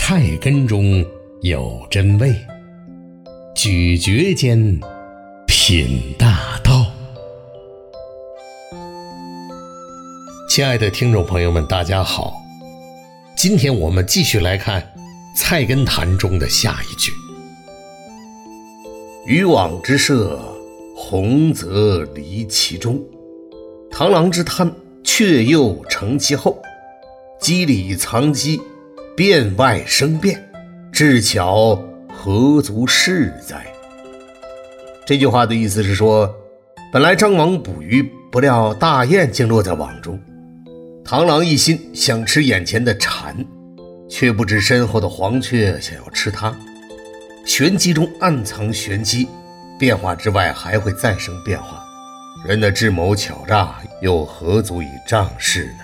菜根中有真味，咀嚼间品大道。亲爱的听众朋友们，大家好，今天我们继续来看《菜根谭》中的下一句： 渔网之设，鸿则离其中；螳螂之贪，雀又成其后。机里藏机，变外生变，智巧何足恃哉？这句话的意思是说，本来张网捕鱼，不料大雁竟落在网中。螳螂一心想吃眼前的蝉，却不知身后的黄雀想要吃它。玄机中暗藏玄机，变化之外还会再生变化。人的智谋巧诈又何足以仗势呢？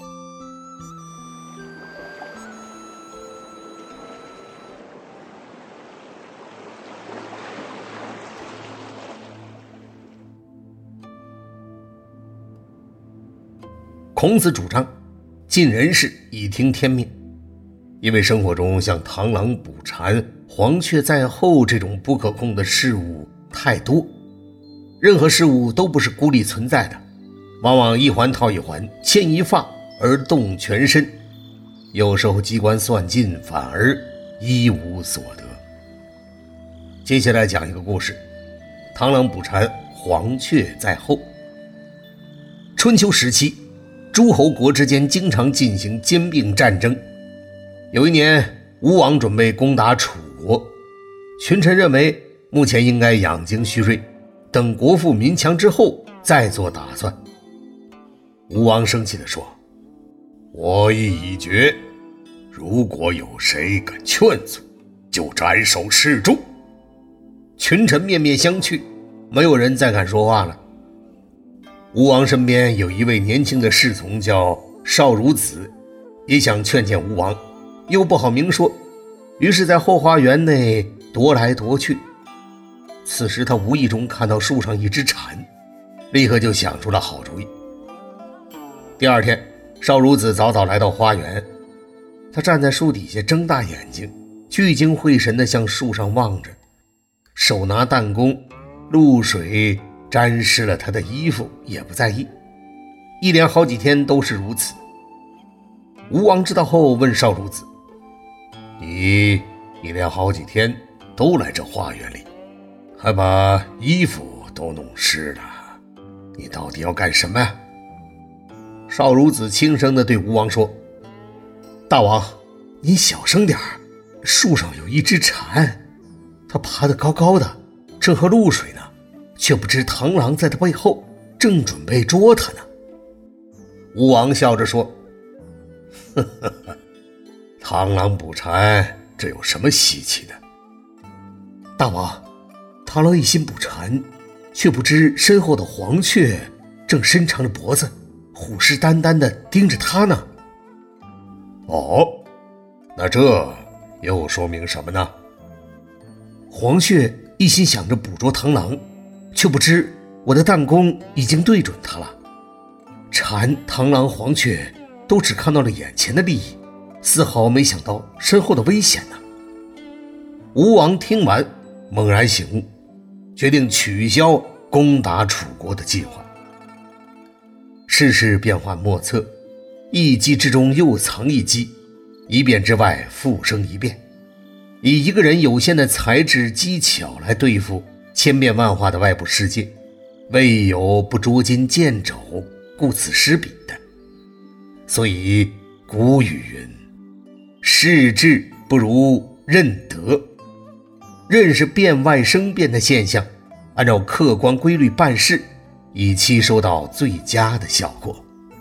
孔子主张尽人事，以听天命。因为生活中像螳螂捕蝉、黄雀在后这种不可控的事物太多，任何事物都不是孤立存在的，往往一环套一环，牵一发而动全身，有时候机关算尽，反而一无所得。接下来讲一个故事：螳螂捕蝉，黄雀在后。春秋时期，诸侯国之间经常进行兼并战争。有一年，吴王准备攻打楚国，群臣认为目前应该养精蓄锐，等国富民强之后再做打算。吴王生气地说：我意已决，如果有谁敢劝阻，就斩首示众。群臣面面相觑，没有人再敢说话了。吴王身边有一位年轻的侍从叫邵孺子，也想劝谏吴王，又不好明说，于是在后花园内踱来踱去。此时他无意中看到树上一只蝉，立刻就想出了好主意。第二天，邵孺子早早来到花园，他站在树底下，睁大眼睛，聚精会神地向树上望着，手拿弹弓，露水沾湿了他的衣服也不在意，一连好几天都是如此。吴王知道后问邵孺子：你一连好几天都来这花园里，还把衣服都弄湿了，你到底要干什么呀？邵孺子轻声地对吴王说：大王，您小声点，树上有一只蝉，它爬得高高的，正喝露水呢，却不知螳螂在他背后正准备捉他呢。吴王笑着说：呵呵呵，螳螂捕蝉，这有什么稀奇的？大王，螳螂一心捕蝉，却不知身后的黄雀正伸长着脖子，虎视眈眈地盯着他呢。哦，那这又说明什么呢？黄雀一心想着捕捉螳螂，却不知我的弹弓已经对准它了。蝉、螳螂、黄雀都只看到了眼前的利益，丝毫没想到身后的危险呢。吴王听完猛然醒悟，决定取消攻打楚国的计划。世事变幻莫测，一机之中又藏一机，一变之外复生一变。以一个人有限的才智技巧来对付千变万化的外部世界，未有不捉襟见肘，顾此失彼的。所以古语云：事智不如任得。认识变外生变的现象，按照客观规律办事，以期收到最佳的效果。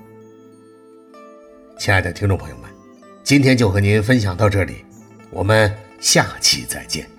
亲爱的听众朋友们，今天就和您分享到这里，我们下期再见。